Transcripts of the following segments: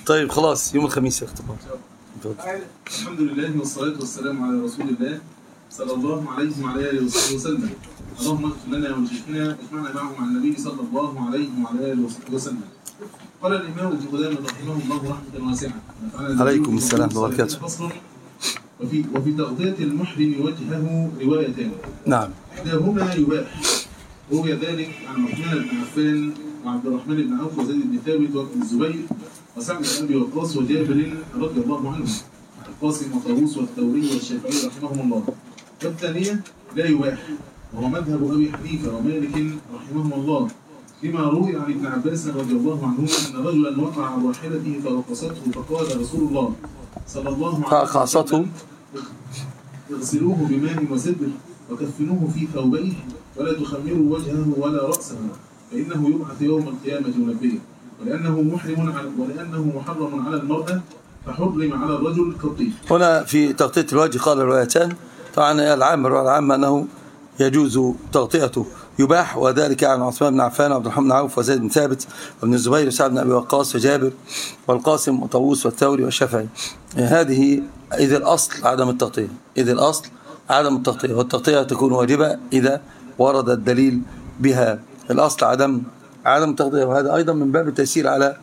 طيب خلاص يوم الخميس يا اختبار. الحمد لله والصلاة والسلام على رسول الله صلى الله عليه وعلى آله وصحبه وسلم. اللهم اغفر لنا ولشيخنا واجمعنا معه مع النبي صلى الله عليه وعلى آله وصحبه وسلم. قال الإمام ابن قدامة رحمه الله رحمة واسعة. عليكم السلام وبركاته. وفي تغطية المحرم وجهه روايتان. نعم. إحداهما يباح، روي ذلك عن عثمان بن عفان وعبد الرحمن بن عوف وزيد بن ثابت وابن الزبير وسعد بن أبي وقاص وجابر رضي الله عنهم، القاسم وطاووس والثوري والشافعي رحمهم الله. والثانية لا يباح، وهو مذهب أبي حنيفة ومالك رحمهم الله، لما روي عن ابن عباس رضي الله عنهما أن رجلا وقع عن راحلته فوقصته فقال رسول الله صلى الله عليه وسلم اغسلوه بماء وسدر وكفنوه في ثوبيه ولا تخمروا وجهه ولا رأسه فإنه يبعث يوم القيامة منبئا، ولأنه محرم على المرأة فحرم على الرجل كالطيب. هنا في تغطية الوجه قال الروايتان، طبعا العام أنه يجوز تغطيته يباح، وذلك عن عثمان بن عفان وعبد الرحمن بن عوف وزيد بن ثابت وابن الزبير وسعد بن أبي وقاص وجابر والقاسم وطاووس والثوري والشافعي. هذه إذا الأصل عدم التغطية، والتغطية تكون واجبة إذا ورد الدليل بها. الأصل عدم التغطية، وهذا أيضا من باب التيسير على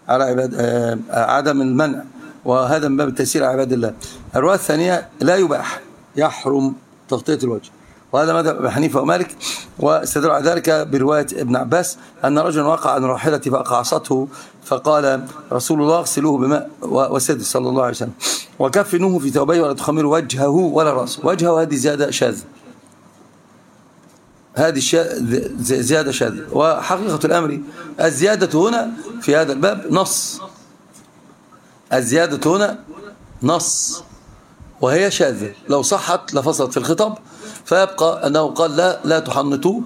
عدم المنع، وهذا من باب التيسير على عباد الله. الرواية الثانية لا يباح، يحرم تغطية الوجه، وهذا مذهب أبي حنيفة ومالك، واستدل على ذلك برواية ابن عباس أن رجلا وقع عن راحلته فأقعصته فقال رسول الله اغسلوه بماء وسدر صلى الله عليه وسلم وكفنوه في ثوبيه ولا تخمروا وجهه ولا رأسه. وجهه هذه زيادة شاذة، زيادة شاذة. وحقيقة الأمر الزيادة هنا في هذا الباب نص، الزيادة هنا نص وهي شاذة، لو صحت لفصلت في الخطاب، فيبقى أنه قال لا تحنطوا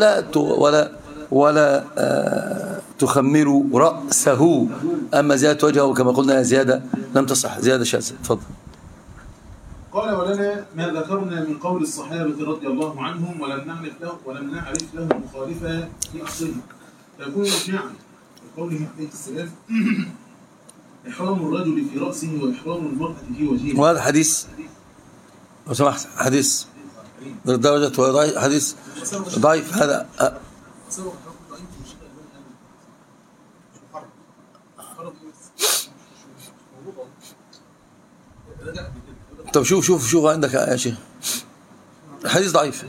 ولا تخمروا رأسه. أما زيادة وجهه كما قلنا زيادة لم تصح، زيادة شاذة. تفضل. قال ولنا ما ذكرنا من قول الصحابة رضي الله عنهم ولم نعرف له مخالفة في أصله، فيكون إجماعا بقوله عليه السلام إحرام الرجل في رأسه وإحرام المرأة في وجهها. وهذا حديث لو سمحت حديث درجة حديث ضعيف. هذا طب شوف عندك يا شيخ حديث ضعيف.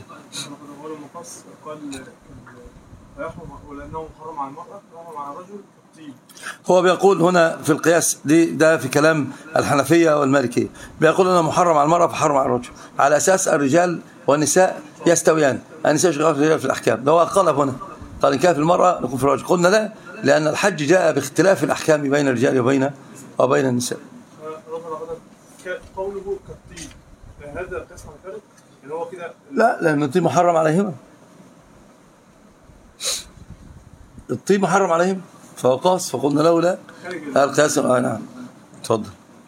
هو بيقول هنا في القياس ده في كلام الحنفية والمالكية، بيقول أنه محرم على المرأة فحرم على الرجل، على أساس الرجال والنساء يستويان، النساء يشغلون الرجال في الأحكام. ده هو قال هنا، قال إن كان في المرأة نكون في الرجل. قلنا لا، لأن الحج جاء باختلاف الأحكام بين الرجال وبين النساء. قوله كالطيب هذا قسم فرق اللي هو كده، لا، لأن الطيب محرم عليهما، الطيب محرم عليهم فهو قاس، فقلنا له لا القياس. نعم تفضل.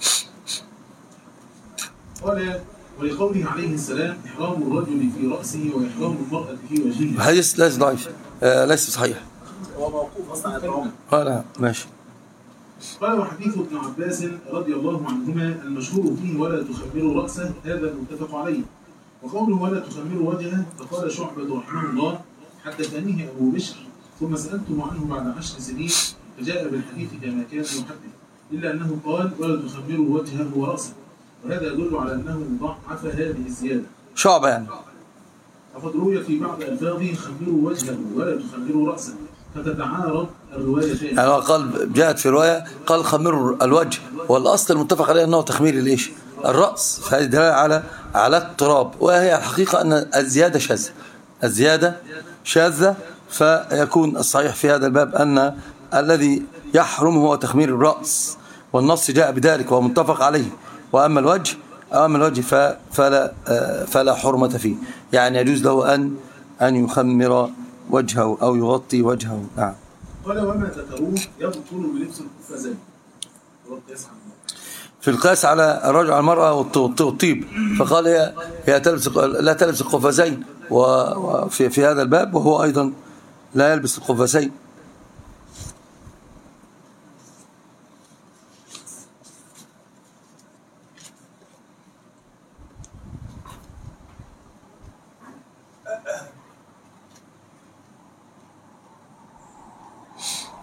قال ولقوله عليه السلام إحرام الرجل في رأسه وإحرام المرأة في وجهها. الحديث ليس ضعيف، ليس صحيح. هو موقوف أصلا. لا ماشي. قال وحديث ابن عباس رضي الله عنهما المشهور فيه ولا تخمروا رأسه هذا المتفق عليه. وقوله ولا تخمروا وجهه فقال شعبة رحمه الله حدثنيه أبو بشر ثم سألته عنه بعد 10 سنين فجاء بالحديث كما كان يحدث، إلا أنه قال ولا تخمروا وجهه ورأسه، وهذا يدل على أنه ضعف هذه الزيادة. شعبة يعني. وقد روي في بعض ألفاظه خمروا وجهه ولا تخمروا رأسه فتتعارض الروايتين. يعني قال جاءت في رواية قال خمروا الوجه، والأصل المتفق عليه أنه تخمير الإيش؟ الرأس، فهذه دلالة على التراب، وهي الحقيقة أن الزيادة شاذة، فيكون الصحيح في هذا الباب أن الذي يحرم هو تخمير الرأس، والنص جاء بذلك ومتفق عليه. وأما الوجه فلا حرمة فيه، يعني يجوز له أن يخمر وجهه أو يغطي وجهه. نعم. قال وما ذكروه يبطل بلبس القفازين في القياس على الرجل على المرأة والطيب، فقال هي لا تلبس القفازين، وفي هذا الباب وهو أيضا لا يلبس القفازين.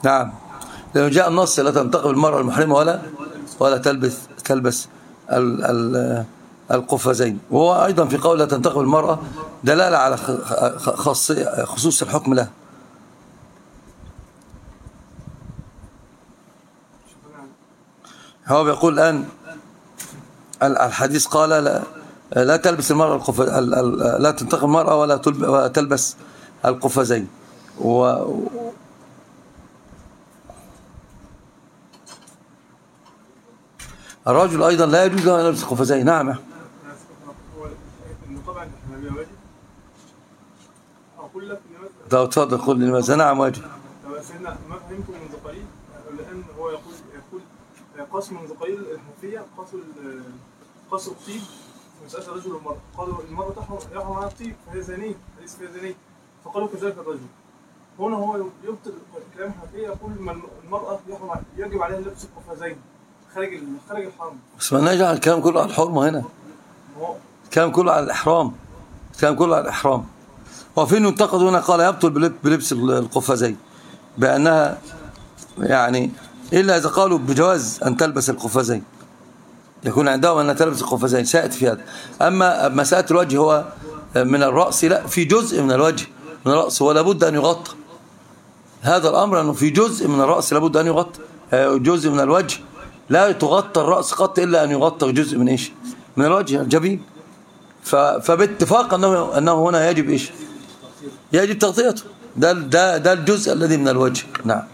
نعم، لأنه جاء النص لا تنتقب المرأة المحرمة ولا تلبس القفازين. وهو أيضا في قول لا تنتقب المرأة دلالة على خصوص الحكم له. هو بيقول الآن الحديث قال لا تلبس المرأة لا تنتقب المرأة ولا تلبس القفازين. الرجل أيضا لا يجوز له أن يلبس القفازين. نعم. طب تفضل قل لي لماذا. نعم واجب. سيدنا ما فهمته منذ قليل، لأن هو يقول قاس منذ قليل الحنفية قاسوا الطيب في مسألة الرجل والمرأة، قالوا المرأة يحرم على الطيب فهي زانية، ليس فيها زانية، فقالوا كذلك الرجل. هنا هو يبطل كلام الحنفية، يقول المرأة يجب عليها لبس القفازين خارج الحرم. بس ما نجعل الكلام كله على الحرمة هنا، الكلام كله على الإحرام، الكلام كله على الإحرام. وفي ينتقد هنا قال يبطل بلبس القفازين بأنها يعني إلا إذا قالوا بجواز أن تلبس القفازين، يكون عندهم أن تلبس القفازين، سأتي في هذا. أما مسألة الوجه هو من الرأس، لا، في جزء من الوجه من الرأس ولا بد أن يغطى. هذا الأمر أنه في جزء من الرأس لابد أن يغطى، جزء من الوجه لا تغطى الرأس قط إلا أن يغطى جزء من إيش؟ من الوجه الجبين. فباتفاق أنه هنا يجب إيش؟ يجب تغطيته. ده الجزء الذي من الوجه. نعم.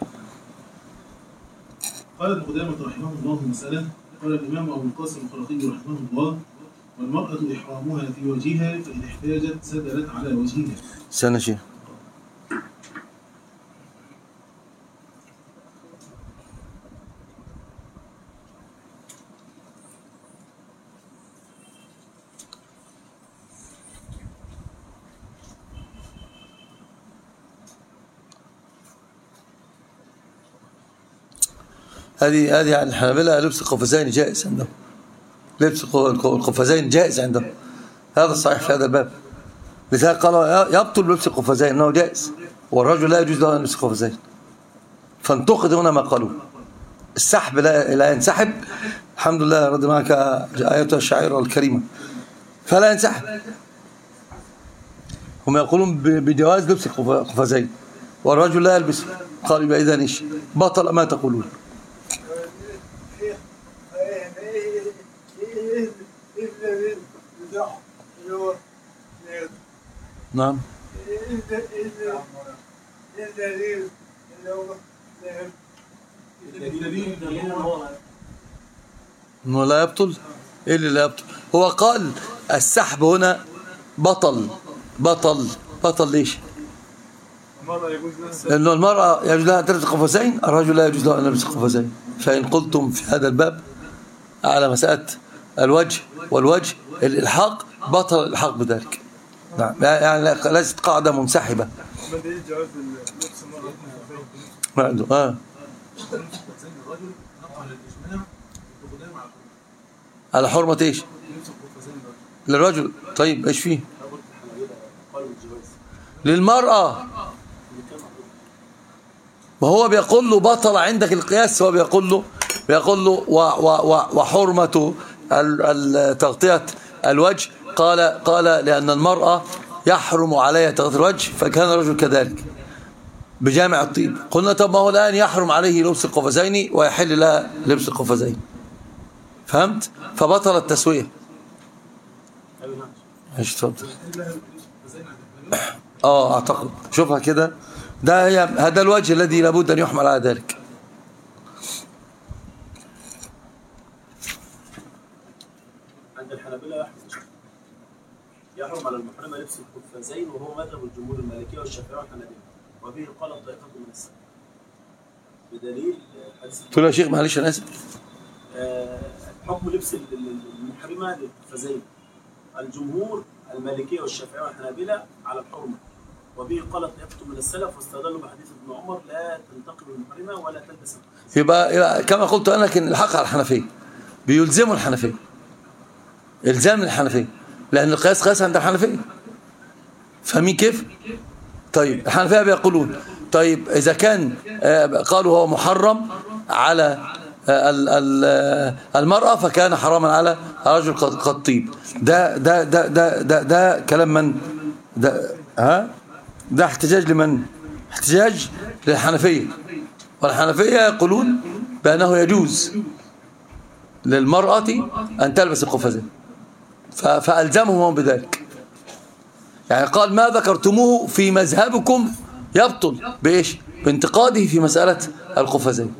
قال ابن قدامة رحمه الله مسألة، قال الإمام أبو القاسم الخرقي رحمه الله: والمرأة إحرامها في وجهها فإن احتاجت سدلت على وجهها. سنة شيء. هذه يعني الحنابلة لبس القفازين جائز عندهم، لبس القفازين جائز عندهم، هذا الصحيح في هذا الباب. لذلك قالوا يبطل بلبس القفازين انه جائز، والرجل لا يجوز له ان يلبس القفازين. فانتقد هنا ما قالوا السحب لا ينسحب. الحمد لله رضي معك ايتها الشاعره الكريمه، فلا ينسحب. هم يقولون بجواز لبس القفازين والرجل لا يلبس. قالوا يبقى اذا ايش؟ بطل ما تقولون. نعم. انه لا يبطل. ايه اللي لا يبطل؟ هو قال السحب هنا بطل ليش؟ انه المرأة يجوز لها ان تلبس قفازين، الرجل لا يجوز له ان يلبس قفازين. فإن قلتم في هذا الباب على مسألة الوجه والوجه الإلحاق، بطل الإلحاق بذلك. نعم، يعني ليست قاعدة منسحبة. ما عنده على حرمة ايش؟ للرجل. طيب ايش فيه؟ للمرأة. وهو بيقول له بطل عندك القياس، هو بيقول له وحرمة تغطية الوجه قال لأن المرأة يحرم عليها تغطية الوجه، فكان الرجل كذلك بجامع الطيب. قلنا طب ما هو الآن يحرم عليه لبس القفازين ويحل لها لبس القفازين. فهمت؟ فبطل التسوية. ايش تفضل؟ اعتقد شوفها كده، هذا الوجه الذي لابد ان يحمل على ذلك. عند الحنابلة يحرم على المحرمة لبس القفازين، وهو مذهب الجمهور المالكية والشافعية والحنابلة، وبه قال طائفة من السلف بدليل حديث. تقول يا شيخ معلش انا اسف. حكم لبس المحرمة للقفازين، الجمهور المالكية والشافعية والحنابلة على الحرمة، وبه قال طائفة من السلف واستدلوا بحديث ابن عمر لا تنتقب المحرمة ولا تلبس القفازين. يبقى كما قلت انا لكن الحق على الحنفية، بيلزموا الحنفية، الزام الحنفية، لأن القياس قياس عند الحنفية. فاهمين كيف؟ طيب الحنفية بيقولون طيب إذا كان قالوا هو محرم على المرأة فكان حراما على رجل قد طيب. ده كلام من ده احتجاج لمن؟ احتجاج للحنفية، والحنفية يقولون بأنه يجوز للمرأة أن تلبس القفازين، فألزمهم بذلك. يعني قال ما ذكرتموه في مذهبكم يبطل بإيش؟ بانتقاده في مسألة القفازين.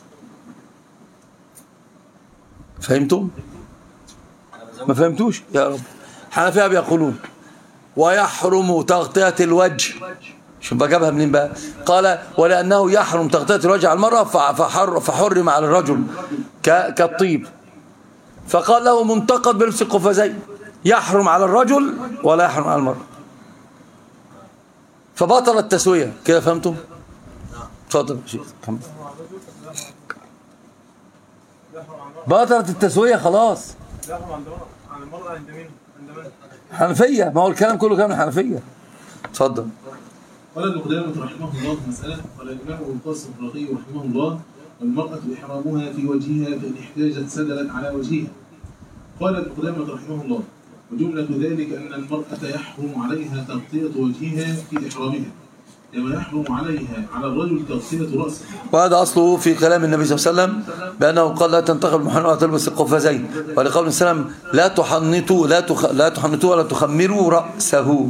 فهمتم؟ ما فهمتوش يا رب. حنفية بيقولون ويحرم تغطية الوجه. شوف بقى جابها منين بقى؟ قال ولأنه يحرم تغطية الوجه على المرأة فحرم على الرجل كالطيب. فقال له منتقد بلبس القفازين، يحرم على الرجل ولا يحرم على المرأة، فبطل التسوية. كده فهمتم؟ اتفضل يا شيخ. بطلت التسوية خلاص. عن المرأة عند مين؟ حنفية، ما هو الكلام كله كلام الحنفية. اتفضل. قال ابن قدامة رحمه الله في مسألة، قال الإمام أبو القاسم الرقي رحمه الله والمرأة إحرامها في وجهها فإن احتاجت سدلت على وجهها. قال ابن قدامة رحمه الله وجملة ذلك أن المرأة يحرم عليها تغطية وجهها في إحرامها كما يحرم عليها على الرجل تغطية رأسه. وهذا أصله في كلام النبي صلى الله عليه وسلم بأنه قال لا تنتقل المحرمة وتلبس القفازين، ولقول السلام لا تحنطوا ولا تخمروا رأسه.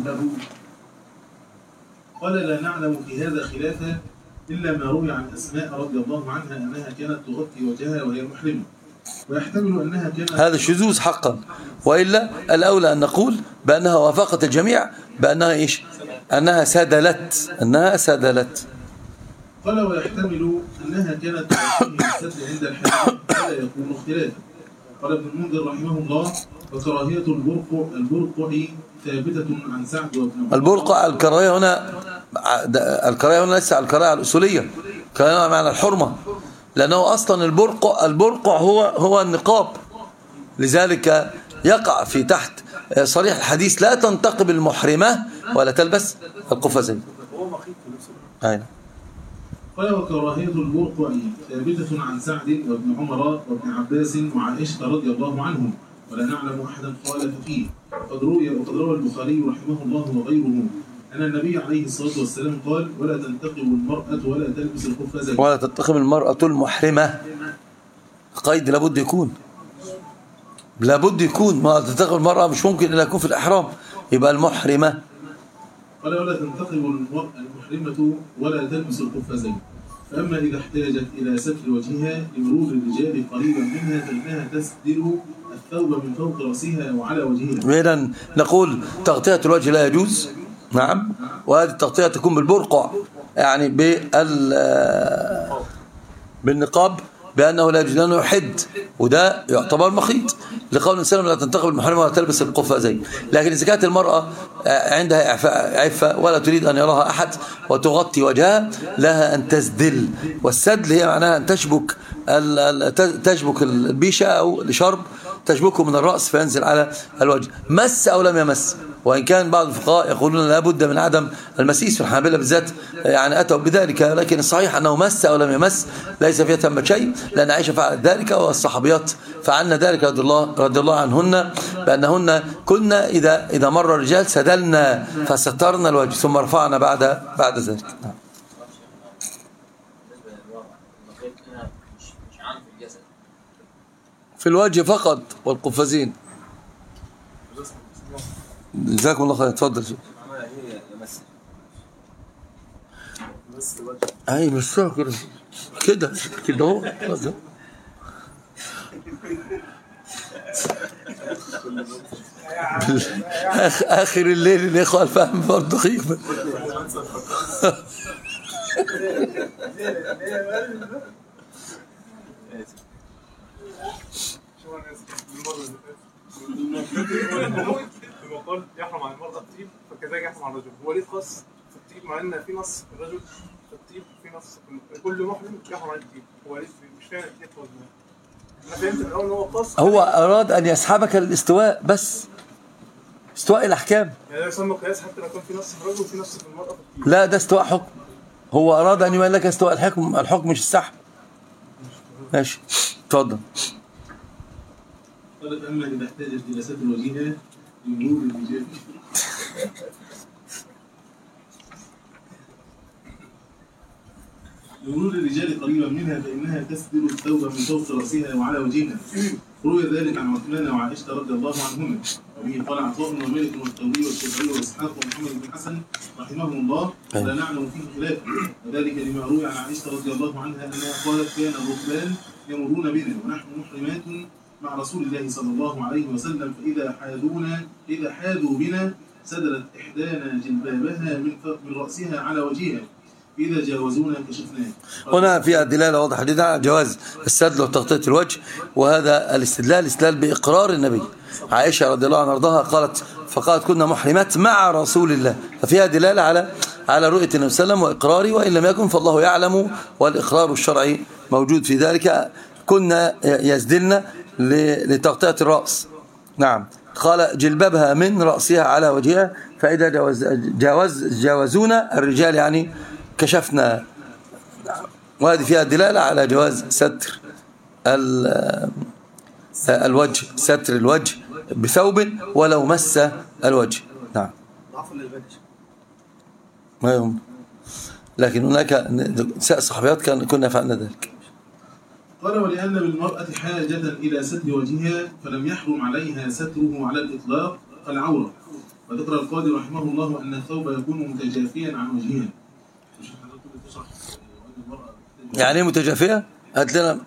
قال لا نعلم في هذا خلافا إلا ما روي عن أسماء رضي الله عنها أنها كانت تغطي وجهها وهي محرمة، ويحتمل أنها كانت هذا الشذوذ حقا، وإلا الأولى أن نقول بأنها وافقت الجميع بأنها إيش؟ أنها سدلت. قال ويحتمل أنها كانت تغطيه الستر عند الحاجة فلا يكون اختلافا. قال ابن المنذر رحمه الله وكراهية البرقع ثابتة عن سعد وابن عمر. البرقع الكراهية هنا ليس على الكراهية الأصولية، كراهية معنى الحرمة، لأنه أصلا البرقع هو النقاب، لذلك يقع في تحت صريح الحديث لا تنتقب المحرمة ولا تلبس القفازين. هو مخيط في نفسه. أين؟ قال وكراهية البرقع ثابتة عن سعد وابن عمر وابن عباس وعائشة رضي الله عنهم ولا نعلم أحدا خالف فيه. وقد روى البخاري رحمه الله وغيره أن النبي عليه الصلاة والسلام قال ولا تنتقب المرأة ولا تلبس القفازين. ولا تنتقب المرأة المحرمة، قيد لابد يكون ما تنتقب المرأة مش ممكن إلا يكون في الإحرام، يبقى المحرمة. قال ولا تنتقب المرأة المحرمة ولا تلبس القفازين، فأما إذا احتاجت إلى ستر وجهها لمرور الرجال قريبا منها فإنها تسدل الثوب من فوق رأسها وعلى وجهها. إذن نقول تغطية الوجه لا يجوز، نعم، وهذه التغطية تكون بالبرقع يعني بالنقاب، بأنه لا يجوز لأنه يحد، وده يعتبر مخيط لقول السلام لا تنتقب المحرمة ولا تلبس القفازين. لكن إذا كانت المرأة عندها عفة ولا تريد أن يراها أحد وتغطي وجهها لها أن تسدل، والسدل هي معناها أن تشبك البيشة أو الشرب تشبكه من الرأس فينزل على الوجه، مس أو لم يمس. وإن كان بعض الفقهاء يقولون لا بد من عدم المسيس، في الحنابلة بالذات يعني أتوا بذلك، لكن الصحيح أنه مس أو لم يمس ليس فيها تم شيء، لأن عائشة فعلت ذلك والصحابيات فعلنا ذلك رضي الله عنهن، بأنهن كنا إذا مر الرجال سدلنا فسترنا الوجه ثم رفعنا بعد ذلك. في الوجه فقط والقفازين. جزاكم الله خير. اتفضل شيخ. اي بس كده اهو اخر الليل الاخوه الفهم برضه دقيق. المقال يحرم على المرأة الطيب فكذلك يحرم على الرجل. هو ليه خاص في الطيب مع ان في نص في الرجل في الطيب في نص كل محرم يحرم على الطيب؟ هو ليه مش فاهم ايه الخاص ده؟ انا فهمت الاول ان هو خاص، هو اراد ان يسحبك للاستواء، بس استواء الاحكام. يعني ده يسمى قياس حتى لو كان في نص في الرجل وفي نص في المرأة في الطيب. لا ده استواء حكم، هو أراد أن يبين لك استواء الحكم مش السحب. ماشي اتفضل. قالت أما إذا احتاجت إلى ستر وجهها لمرور الرجال لمرور الرجال قريبا منها فإنها تسدل الثوب من فوق رأسها وعلى وجهها. روي ذلك عن عثمان وعائشة رضي الله عنهما. وبه قال عطاء ومالك والثوري والشافعي وإسحاق ومحمد بن حسن رحمهم الله لا نعلم فيه خلاف. وذلك لما روي عن عائشة رضي الله عنها أنها قالت كان الركبان يمرون بنا ونحن محرمات مع رسول الله صلى الله عليه وسلم إذا حاذوا بنا سدلت إحدانا جلبابها من رأسها على وجهها إذا جاوزونا كشفناه. هنا فيها دلالة واضحة جدا على جواز السدل وتغطية الوجه، وهذا الاستدلال بإقرار النبي. عائشة رضي الله عنها وارضاها فقالت كنا محرمات مع رسول الله، ففيها دلالة على رؤية النبي صلى الله عليه وسلم وإقراره، وإن لم يكن فالله يعلم والإقرار الشرعي موجود في ذلك. كنا يسدلن لتغطية الرأس. نعم قال جلبابها من رأسها على وجهها فإذا جاوزونا الرجال يعني كشفنا. وهذه فيها دلالة على جواز ستر الوجه، ستر الوجه بثوب ولو مس الوجه. نعم ما يهم، لكن هناك صحابيات كنا فعلنا ذلك. قال ولأن بالمرأة حاجة إلى ستر وجهها فلم يحرم عليها ستره على الإطلاق كالعورة. وذكر القاضي رحمه الله أن الثوب يكون متجافيا عن وجهها. يعني متجافية؟ هات لنا.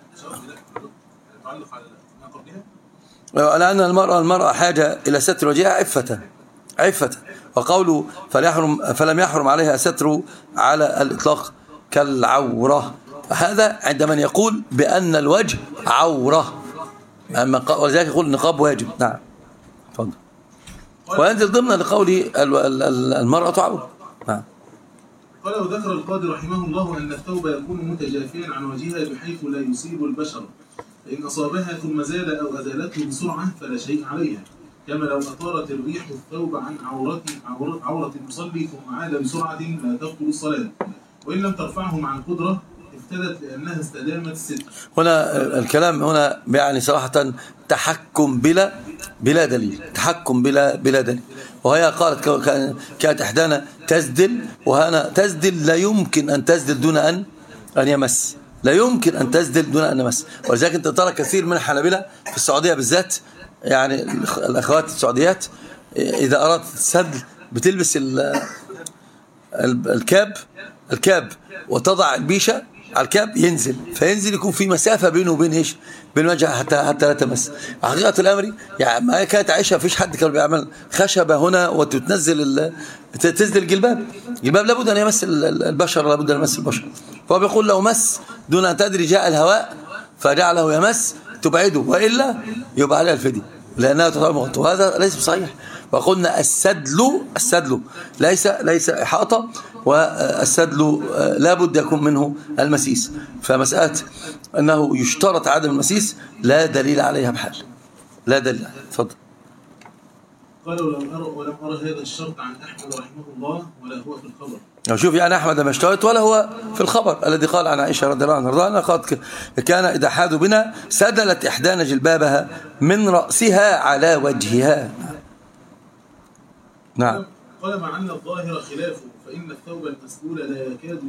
لأن المرأة حاجة إلى ستر وجهها عفة. وقوله فلم يحرم عليها ستر على الإطلاق كالعورة، هذا عندما يقول بأن الوجه عورة، ولذلك يقول النقاب واجب. نعم تفضل. وينزل ضمن لقول المرأة عورة. نعم. قال وذكر القاضي رحمه الله أن الثوب يكون متجافيا عن وجهها بحيث لا يصيب البشر، فإن أصابها ثم زال أو أزالته بسرعة فلا شيء عليها، كما لو أطارت الريح الثوب عن عورة المصلي ثم عاد بسرعة لا تبطل الصلاة، وإن لم ترفعه مع القدرة افتدت لأنها استدامت الستر. هنا الكلام هنا يعني صراحة تحكم بلا دليل، تحكم بلا دليل. وهي قالت كانت إحدانا تسدل، وهنا تسدل لا يمكن أن تسدل دون أن يمس، لا يمكن أن تسدل دون أن يمس. ولذلك أنت ترى كثير من الحنابلة في السعودية بالذات، يعني الأخوات السعوديات إذا أردت السدل بتلبس الكاب وتضع البيشة على الكاب، فينزل يكون في مسافة بينه وبين ايش؟ بين الوجه حتى لا تمس. حقيقة الأمر يعني ما كانت عائشة فيش حد كان بيعمل خشبة هنا وتنزل تنزل الجلباب لابد أن يمس البشر، لابد أن يمس البشر. فهو بيقول لو مس دون أن تدري جاء الهواء فجعله يمس تبعده، وإلا يبقى عليها الفدية لأنها تعتبر مغطى، وهذا ليس بصحيح. وقلنا السدل ليس إحاطة، والسدل لابد يكون منه المسيس. فمسألة أنه يشترط عدم المسيس لا دليل عليها بحال، لا دليل. تفضل. قال ولم أرى هذا الشرط عن أحمد رحمه الله ولا هو في الخبر. شوف يعني أحمد ما اشترط ولا هو في الخبر الذي قال عن عائشة رضي الله عنها قالت كان إذا حاذوا بنا سدلت إحدانا جلبابها من رأسها على وجهها. نعم. قال مع أن الظاهر خلافه، فإن الثوب المسدول لا يكاد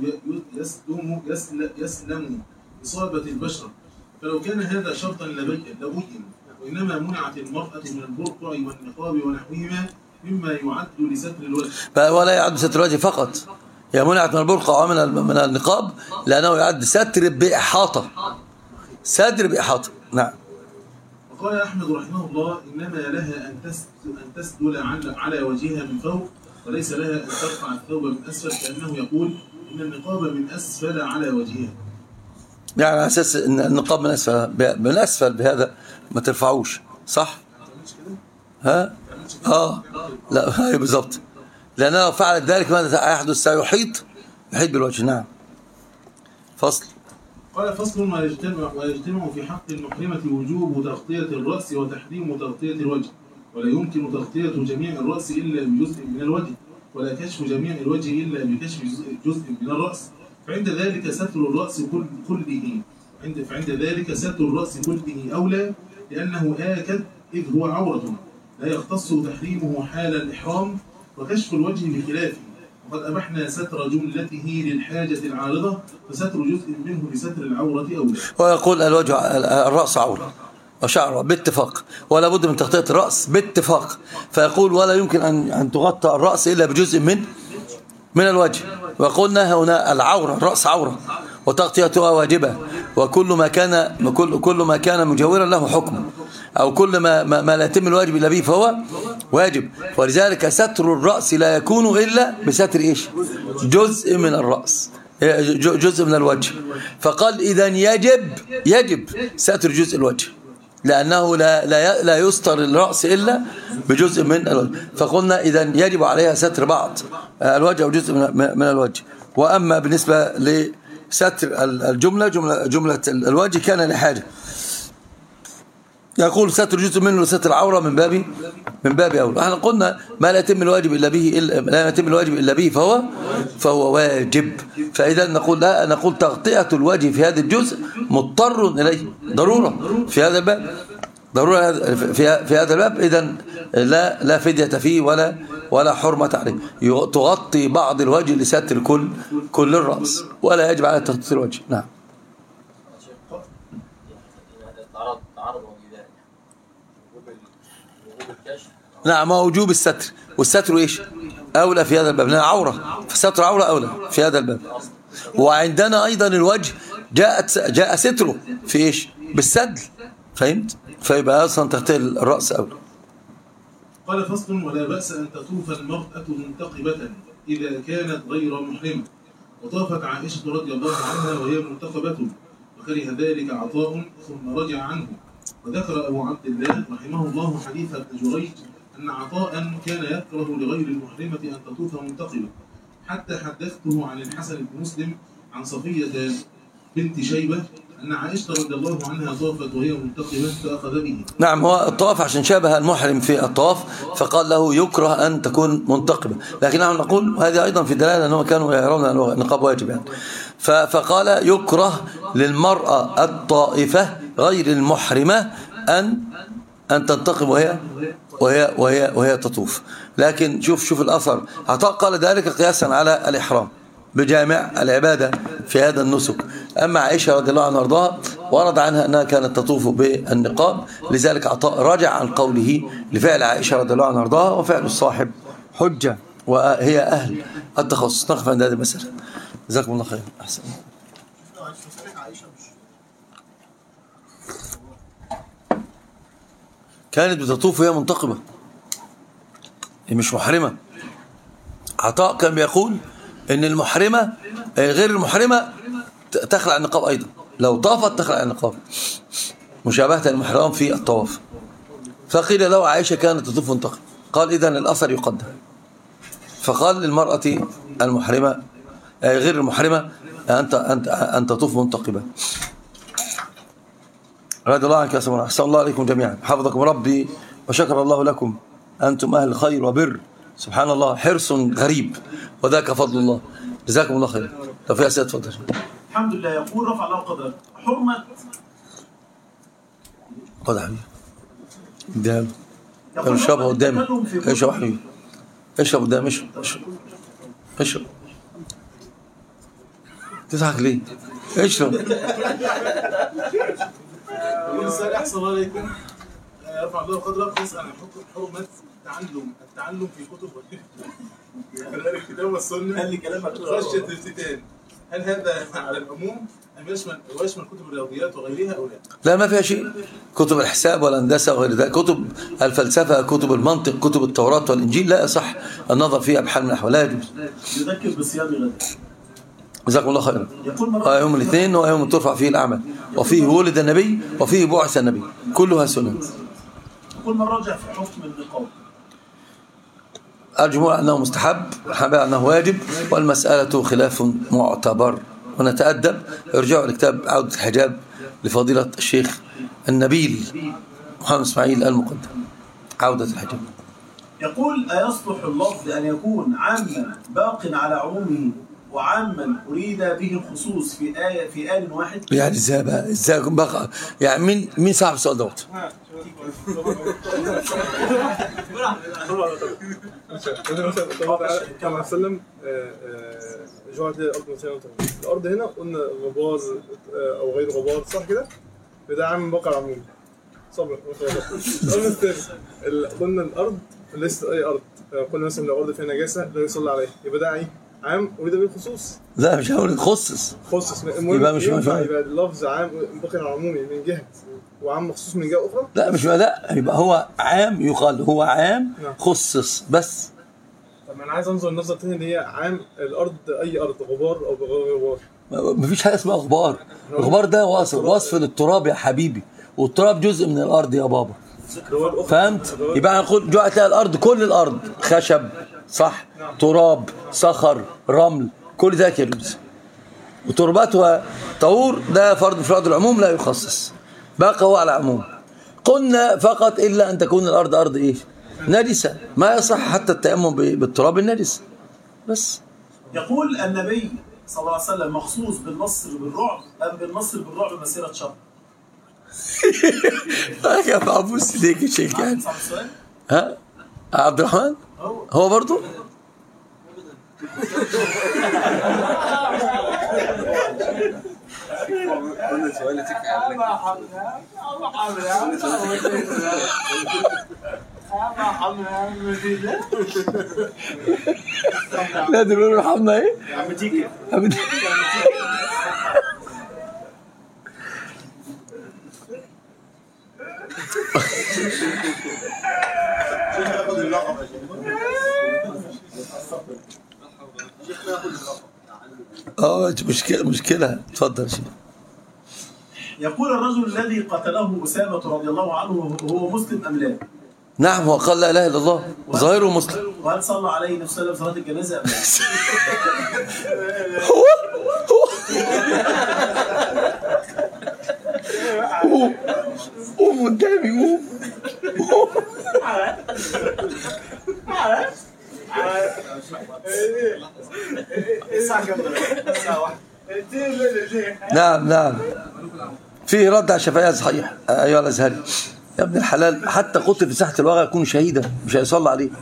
يسلم إصابة البشرة، فلو كان هذا شرطا لبين، وإنما منعت المرأة من البرقع والنقاب ونحوهما مما يعد لستر الوجه. ولا يعد ستر الوجه فقط، هي منعت من البرقع ومن النقاب لأنه يعد ستر بإحاطة، ستر بإحاطة. نعم. وقال أحمد رحمه الله إنما لها أن تسدل على وجهها من فوق، وليس لها أن ترفع الثوب من أسفل، كأنه يقول إن النقاب من أسفل على وجهها. يعني على أساس إن النقاب من أسفل بهذا ما ترفعوش، صح؟ ها؟ لا بالضبط، لأنها لو فعلت ذلك ماذا يحدث؟ سيحيط بالوجه. نعم. فصل. قال فصل ويجتمع في حق المحرمة وجوب تغطية الرأس وتحريم تغطية الوجه، ولا يمكن تغطية جميع الرأس إلا بجزء من الوجه، ولا كشف جميع الوجه إلا بكشف جزء من الرأس، فعند ذلك ستر الرأس كله فعند ذلك ستر الرأس كله أولى، لأنه آكد إذ هو عورة لا يختص تحريمه حال الإحرام، وكشف الوجه بخلافه. وقد أبحنا ستر جملته للحاجة العارضة، فستر جزء منه لستر العورة أولى. ويقول الرأس عورة وشعره باتفاق، ولا بد من تغطية الرأس باتفاق، فيقول ولا يمكن أن تغطى الرأس إلا بجزء من الوجه. وقلنا هنا العورة، الرأس عورة وتغطيتها واجبة، وكل ما كان مجاورا له حكم، أو كل ما لا يتم الواجب إلا به فهو واجب. ولذلك ستر الرأس لا يكون إلا بستر إيش؟ جزء من الرأس، جزء من الوجه. فقال إذن يجب ستر جزء الوجه، لأنه لا يستر الرأس إلا بجزء من الوجه. فقلنا إذن يجب عليها ستر بعض الوجه أو جزء من الوجه. وأما بالنسبة لستر جملة الوجه كان لحاجة، يقول ستر جزء منه لستر العورة من باب أولى. احنا قلنا ما لا يتم الواجب إلا به فهو واجب. فإذا نقول تغطية الوجه في هذا الجزء مضطر إليه ضرورة في هذا الباب، إذن لا فدية فيه ولا حرمة عليه. تغطي بعض الوجه لستر كل الرأس، ولا يجب على تغطية الوجه. نعم. نعم، وجوب الستر، والستر ايش اولى في هذا الباب، لأنها عوره، فستر عوره اولى في هذا الباب. وعندنا ايضا الوجه جاء ستره في ايش؟ بالسدل، فهمت؟ فيبقى اصلا تغطية الراس اولى. قال فصل: ولا بأس أن تطوف المرأة منتقبة إذا كانت غير محرمة. وطافت عائشة رضي الله عنها وهي منتقبة، وكره ذلك عطاء ثم رجع عنه. وذكر أبو عبد الله رحمه الله حديث ابن جريج أن عطاء كان يكره لغير المحرمة أن تطوف منتقبة، حتى حدثته عن الحسن بن مسلم عن صفية بنت شيبة أن عائشة رضي الله عنها طافت وهي منتقبة فأخذ به. نعم، هو الطواف عشان شابه المحرم في الطواف، فقال له يكره أن تكون منتقبة، لكن نحن نقول هذه أيضا في دلالة أنهم كانوا يرون النقاب واجب يعني. فقال يكره للمرأة الطائفة غير المحرمة أن تنتقب وهي تطوف. لكن شوف الأثر، عطاء قال ذلك قياسا على الإحرام بجامع العبادة في هذا النسك. أما عائشة رضي الله عنها وارضاها ورد عنها أنها كانت تطوف بالنقاب، لذلك عطاء رجع عن قوله لفعل عائشة رضي الله عنها وارضاها، وفعل الصاحب حجة وهي أهل التخصص. نقف عند هذه المسألة. جزاكم الله خير. أحسن. كانت بتطوف وهي منتقبة، هي مش محرمة. عطاء كان بيقول ان المحرمة غير المحرمة تخلع النقاب ايضا، لو طافت تخلع النقاب مشابهة المحرم في الطواف. فقيل له عائشة كانت تطوف منتقبة، قال اذن الاثر يقدم. فقال للمرأة المحرمة غير المحرمة أن تطوف منتقبة. رضي الله عنك يا سمرة. أحسن الله عليكم جميعا، حفظكم ربي وشكر الله لكم، أنتم أهل خير وبر، سبحان الله، حرص غريب وذاك فضل الله. جزاكم الله خير. لو في أسئلة تفضل. الحمد لله. يقول رفع الله قدرك حرمة. خد يا حبيبي، اديها له، اشربها قدامي، اشرب حبيبي، اشرب قدامي، اشرب. تضحك ليه؟ اشرب. السؤال أحسن عليكم. رفع الله قدرك يسأل عن حرمة التعلم في كتب الكتاب والسنة. قال لي كلامك خشية الافتتان، هل هذا على العموم أم يشمل كتب الرياضيات وغيرها أو لا؟ لا، ما فيها شيء. كتب الحساب والهندسة وغير ذلك، كتب الفلسفة، كتب المنطق، كتب التوراة والإنجيل لا يصح النظر فيها بحال من الأحوال، لا يجوز. يذكر بصيام غد. جزاكم الله خيرا. يوم الاثنين هو يوم ترفع فيه الأعمال، وفيه ولد النبي وفيه بعث النبي، كلها سنة. يقول من رجع في حكم النقاب. الجمهور أنه مستحب، الحنابلة أنه واجب، والمسألة خلاف معتبر. ونتأدب، ارجعوا لكتاب عودة الحجاب لفضيلة الشيخ النبيل محمد إسماعيل المقدم، عودة الحجاب. يقول أيصلح اللفظ أن يكون عاما باق على عمومه وعاما أريد به الخصوص في آن واحد. يعني ازاي بقى؟ ازاي بقى؟ يعني مين صاحب السؤال دوت؟ كما سلم جوعت الأرض مثلا. الأرض هنا قلنا غبار أو غير غبار، صح كده؟ ده عام بقى عمومي. صبر. السؤال الثاني قلنا الأرض ليست أي أرض. قلنا مثلا لو الأرض فيها نجاسة لا يصلى عليها، يبقى ده إيه؟ عام أريد به الخصوص. لا مش هقول خصص. يبقى مش يبقى اللفظ عام بقى عمومي من جهة وعام مخصوص من جهة أخرى. لا مش لا، يبقى هو عام يقال هو عام خصص بس. طب انا عايز انظر النظره الثانيه اللي هي عام الارض، اي ارض غبار او بغير غبار. مفيش حاجه اسمها غبار. الغبار ده وصف للتراب يا حبيبي، والتراب جزء من الارض يا بابا. فهمت؟ يبقى هنقول جوه تلاقي الارض، كل الارض خشب صح، تراب صخر رمل، كل ده يجوز. وتربات وطهور ده فرض فرض العموم لا يخصص، باقي هو على العموم. قلنا فقط الا ان تكون الارض ارض ايه؟ نجسة، ما يصح حتى التيمم بالتراب النجس بس. يقول النبي صلى الله عليه وسلم مخصوص بالنصر بالرعب أم بالنصر بالرعب مسيرة شهر؟ يا معبوس ليك شيء يعني. ها عبد الرحمن هو برضو لا دول رحمنا ايه عم تيجي مشكلة اتفضل شيخ. يقول الرجل الذي قتله أسامة رضي الله عنه هو مسلم أم لا؟ نعم هو قال لا اله الا الله ظاهره مسلم. وهل صلى عليه النبي صلى الله عليه وسلم صلاة الجنازة أم لا؟ قوم قدامي قوم. نعم فيه رد على الشافعية صحيح ايها الازهري يا ابن الحلال، حتى قتل في ساحة الواقع يكون شهيدا مش هيصلى عليه.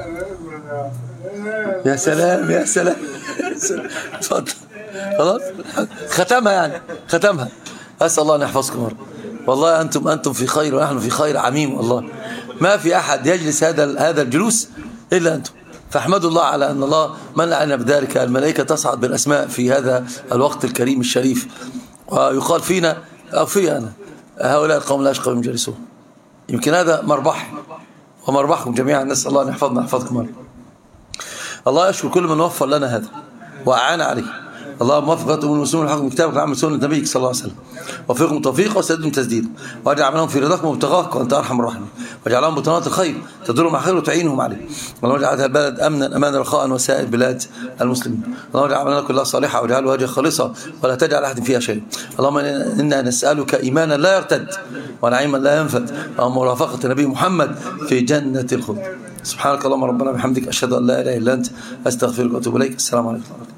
يا سلام يا سلام اتفضل خلاص ختمها. اسال الله ان يحفظكم يا رب. والله انتم في خير ونحن في خير عميم، والله ما في احد يجلس هذا الجلوس الا انتم، فاحمدوا الله على ان الله من علينا بذلك. الملائكه تصعد بالاسماء في هذا الوقت الكريم الشريف، ويقال فينا او في انا هؤلاء القوم لا يشقى بهم جالسون. يمكن هذا مربح ومربحكم جميعا. نسال الله ان يحفظنا يحفظكم يا رب. الله يشكر كل من وفر لنا هذا واعان عليه. اللهم وفقت المسلمين الحق من كتابك وعمل سنة نبيك صلى الله عليه وسلم، وفقهم توفيقا وسددهم تسديدا، واجعل عملهم في رضاك وابتغاك وانت ارحم الراحمين، واجعلهم بطانات الخير تدرهم على خير وتعينهم عليه. اللهم اجعل هذا البلد امنا امانا رخاء وسائر بلاد المسلمين. اللهم اجعل عملنا كلها صالحه واجعل وجهك خالصا ولا تجعل احد فيها شيء. اللهم انا نسالك ايمانا لا يرتد ونعيما لا ينفد ومرافقه النبي محمد في جنه الخلد. سبحانك اللهم ربنا بحمدك اشهد ان لا اله الا انت استغفرك واتوب اليك. السلام عليكم.